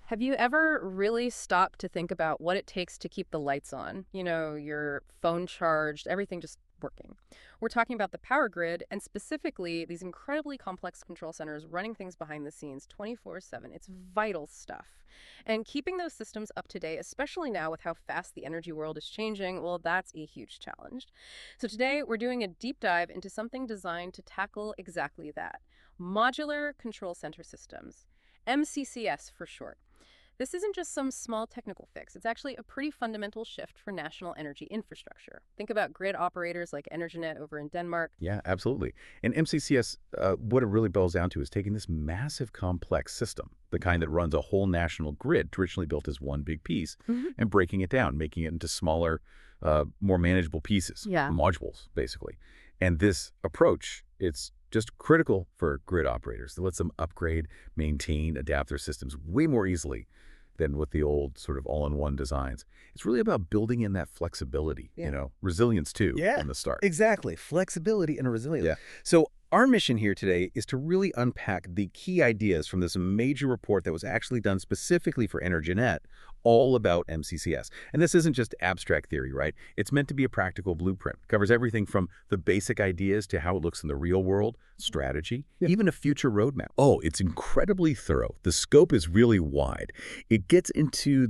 Have you ever really stopped to think about what it takes to keep the lights on? Your phone charged, everything just working. We're talking about the power grid and specifically these incredibly complex control centers running things behind the scenes 24/7. It's vital stuff. And keeping those systems up to date, especially now with how fast the energy world is changing, well, that's a huge challenge. So today we're doing a deep dive into something designed to tackle exactly that: modular control center systems. MCCS for short. This isn't just some small technical fix. It's actually a pretty fundamental shift for national energy infrastructure. Think about grid operators like Energinet over in Denmark. Yeah, absolutely. And MCCS, what it really boils down to is taking this massive complex system, the kind that runs a whole national grid, traditionally built as one big piece, Hmm. and breaking it down, making it into smaller, more manageable pieces, Yeah. modules, basically. And this approach, it's just critical for grid operators. It lets them upgrade, maintain, adapt their systems way more easily than with the old sort of all-in-one designs. It's really about building in that flexibility, Yeah. resilience too, Yeah, from the start. exactly. Flexibility and resilience. Yeah. So our mission here today is to really unpack the key ideas from this major report that was actually done specifically for Energinet, all about MCCS. And this isn't just abstract theory, right? It's meant to be a practical blueprint. Covers everything from the basic ideas to how it looks in the real world, strategy, even a future roadmap. Oh, it's incredibly thorough. The scope is really wide. It gets into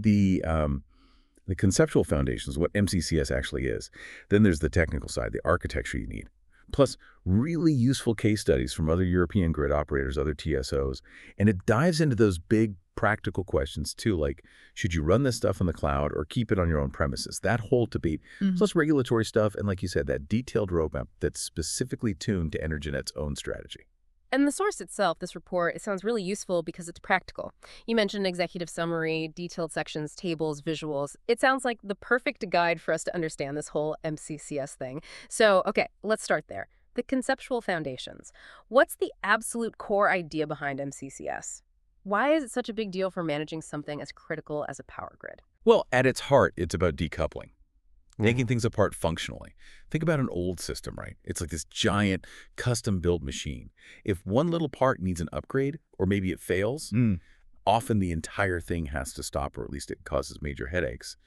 the conceptual foundations, what MCCS actually is. Then there's the technical side, the architecture you need. Plus, really useful case studies from other European grid operators, other TSOs. And it dives into those big practical questions too, like should you run this stuff in the cloud or keep it on your own premises? That whole debate, plus regulatory stuff, and like you said, that detailed roadmap that's specifically tuned to Energinet's own strategy. And the source itself, this report, it sounds really useful because it's practical. You mentioned executive summary, detailed sections, tables, visuals. It sounds like the perfect guide for us to understand this whole MCCS thing. So, okay, let's start there. The conceptual foundations. What's the absolute core idea behind MCCS? Why is it such a big deal for managing something as critical as a power grid? Well, at its heart, it's about decoupling. Taking things apart functionally. Think about an old system, right? It's like this giant custom-built machine. If one little part needs an upgrade, or maybe it fails, often the entire thing has to stop, or at least it causes major headaches.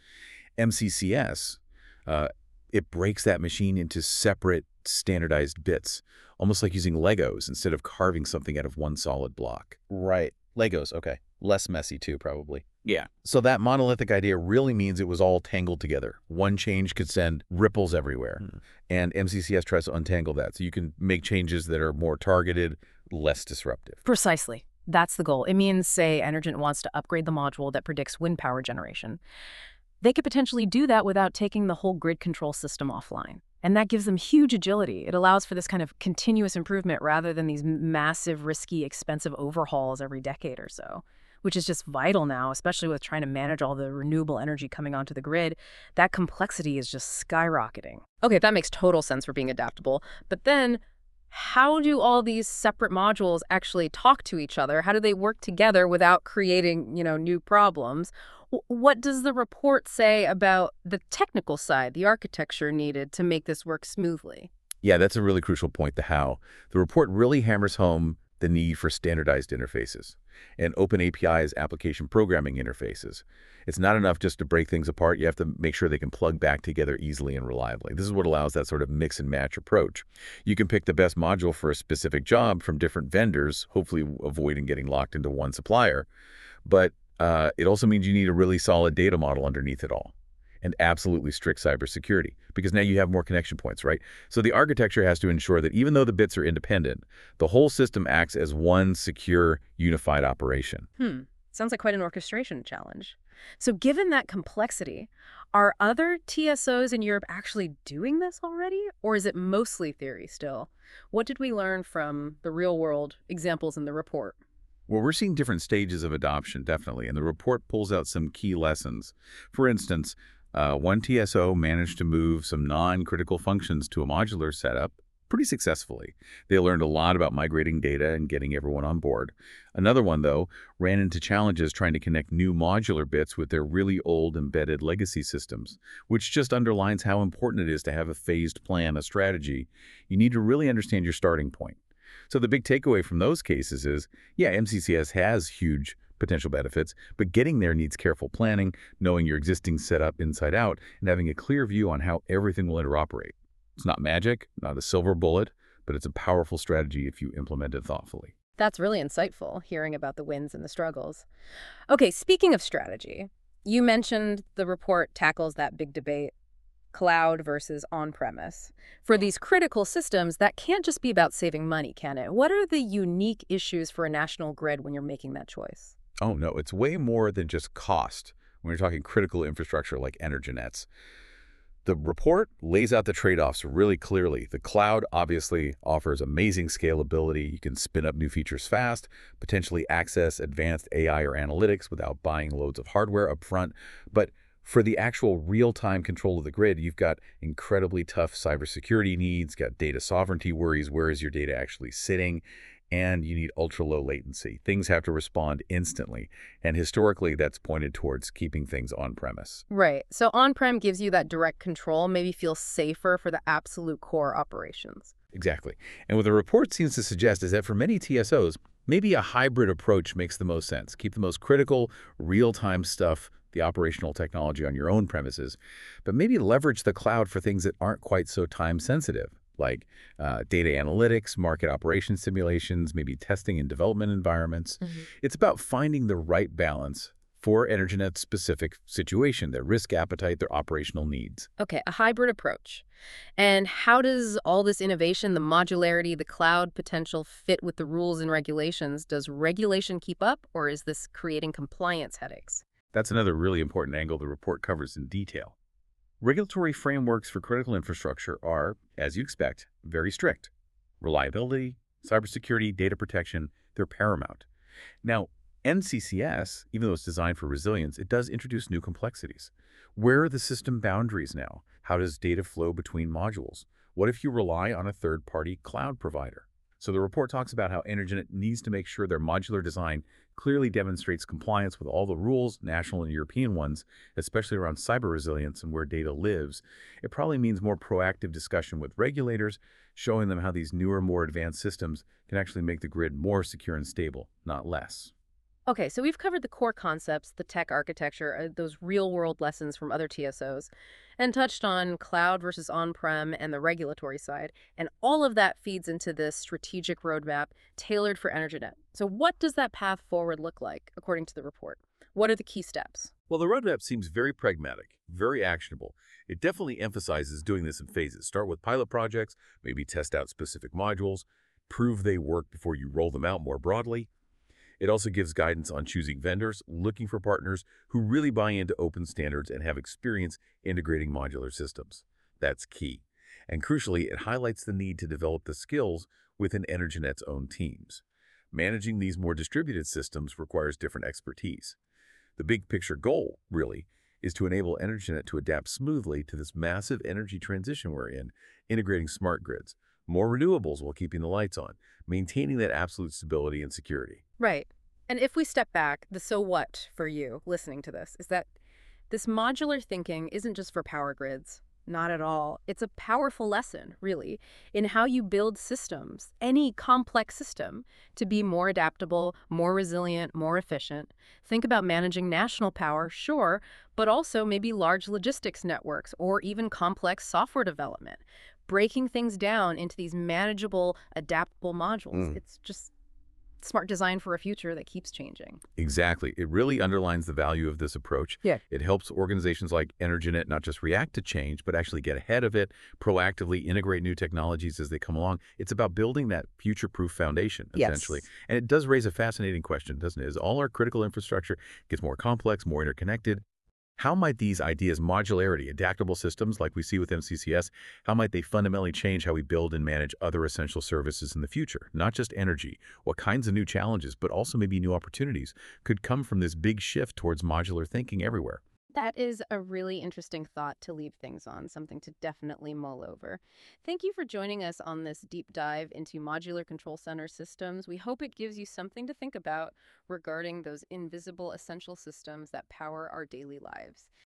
MCCS, it breaks that machine into separate, standardized bits, almost like using Legos instead of carving something out of one solid block. Right. Legos, okay. Less messy too, probably. Yeah. So that monolithic idea really means it was all tangled together. One change could send ripples everywhere. And MCCS tries to untangle that. So you can make changes that are more targeted, less disruptive. Precisely. That's the goal. It means, say, Energent wants to upgrade the module that predicts wind power generation. They could potentially do that without taking the whole grid control system offline. And that gives them huge agility. It allows for this kind of continuous improvement rather than these massive, risky, expensive overhauls every decade or so, which is just vital now, especially with trying to manage all the renewable energy coming onto the grid. That complexity is just skyrocketing. Okay, that makes total sense for being adaptable. But then, how do all these separate modules actually talk to each other? How do they work together without creating, new problems? What does the report say about the technical side, the architecture needed to make this work smoothly? Yeah, that's a really crucial point, the how. The report really hammers home the need for standardized interfaces and open APIs, application programming interfaces. It's not enough just to break things apart. You have to make sure they can plug back together easily and reliably. This is what allows that sort of mix and match approach. You can pick the best module for a specific job from different vendors, hopefully avoiding getting locked into one supplier. But it also means you need a really solid data model underneath it all and absolutely strict cybersecurity, because now you have more connection points, right? So the architecture has to ensure that even though the bits are independent, the whole system acts as one secure, unified operation. Sounds like quite an orchestration challenge. So given that complexity, are other TSOs in Europe actually doing this already? Or is it mostly theory still? What did we learn from the real-world examples in the report? Well, we're seeing different stages of adoption, definitely, and the report pulls out some key lessons. For instance, one TSO managed to move some non-critical functions to a modular setup pretty successfully. They learned a lot about migrating data and getting everyone on board. Another one, though, ran into challenges trying to connect new modular bits with their really old embedded legacy systems, which just underlines how important it is to have a phased plan, a strategy. You need to really understand your starting point. So the big takeaway from those cases is, yeah, MCCS has huge potential benefits, but getting there needs careful planning, knowing your existing setup inside out, and having a clear view on how everything will interoperate. It's not magic, not a silver bullet, but it's a powerful strategy if you implement it thoughtfully. That's really insightful, hearing about the wins and the struggles. Okay, speaking of strategy, you mentioned the report tackles that big debate, cloud versus on-premise. For these critical systems, that can't just be about saving money, can it? What are the unique issues for a national grid when you're making that choice? Oh, no, it's way more than just cost when you're talking critical infrastructure like EnergyNets. The report lays out the trade-offs really clearly. The cloud obviously offers amazing scalability. You can spin up new features fast, potentially access advanced AI or analytics without buying loads of hardware up front. But for the actual real-time control of the grid, you've got incredibly tough cybersecurity needs, got data sovereignty worries, where is your data actually sitting, and you need ultra-low latency. Things have to respond instantly, and historically that's pointed towards keeping things on-premise. Right. So on-prem gives you that direct control, maybe feel safer for the absolute core operations. Exactly. And what the report seems to suggest is that for many TSOs, maybe a hybrid approach makes the most sense. Keep the most critical, real-time stuff, the operational technology on your own premises, but maybe leverage the cloud for things that aren't quite so time-sensitive, like data analytics, market operation simulations, maybe testing and development environments. It's about finding the right balance for EnergyNet's specific situation, their risk appetite, their operational needs. Okay, a hybrid approach. And how does all this innovation, the modularity, the cloud potential fit with the rules and regulations? Does regulation keep up, or is this creating compliance headaches? That's another really important angle the report covers in detail. Regulatory frameworks for critical infrastructure are, as you expect, very strict. Reliability, cybersecurity, data protection, they're paramount. Now, NCCS, even though it's designed for resilience, it does introduce new complexities. Where are the system boundaries now? How does data flow between modules? What if you rely on a third-party cloud provider? So the report talks about how EnergyNet needs to make sure their modular design clearly demonstrates compliance with all the rules, national and European ones, especially around cyber resilience and where data lives. It probably means more proactive discussion with regulators, showing them how these newer, more advanced systems can actually make the grid more secure and stable, not less. Okay, so we've covered the core concepts, the tech architecture, those real-world lessons from other TSOs, and touched on cloud versus on-prem and the regulatory side. And all of that feeds into this strategic roadmap tailored for EnergyNet. So what does that path forward look like, according to the report? What are the key steps? Well, the roadmap seems very pragmatic, very actionable. It definitely emphasizes doing this in phases. Start with pilot projects, maybe test out specific modules, prove they work before you roll them out more broadly. It also gives guidance on choosing vendors, looking for partners who really buy into open standards and have experience integrating modular systems. That's key. And crucially, it highlights the need to develop the skills within EnergyNet's own teams. Managing these more distributed systems requires different expertise. The big picture goal, really, is to enable EnergyNet to adapt smoothly to this massive energy transition we're in, integrating smart grids, more renewables while keeping the lights on, maintaining that absolute stability and security. Right. And if we step back, the so what for you listening to this is that this modular thinking isn't just for power grids. Not at all. It's a powerful lesson, really, in how you build systems, any complex system, to be more adaptable, more resilient, more efficient. Think about managing national power, sure, but also maybe large logistics networks or even complex software development. Breaking things down into these manageable, adaptable modules. It's just smart design for a future that keeps changing. Exactly. It really underlines the value of this approach. Yeah. It helps organizations like EnergyNet not just react to change, but actually get ahead of it, proactively integrate new technologies as they come along. It's about building that future-proof foundation, essentially. Yes. And it does raise a fascinating question, doesn't it? As all our critical infrastructure gets more complex, more interconnected, how might these ideas, modularity, adaptable systems like we see with MCCS, how might they fundamentally change how we build and manage other essential services in the future? Not just energy. What kinds of new challenges, but also maybe new opportunities could come from this big shift towards modular thinking everywhere? That is a really interesting thought to leave things on, something to definitely mull over. Thank you for joining us on this deep dive into modular control center systems. We hope it gives you something to think about regarding those invisible essential systems that power our daily lives.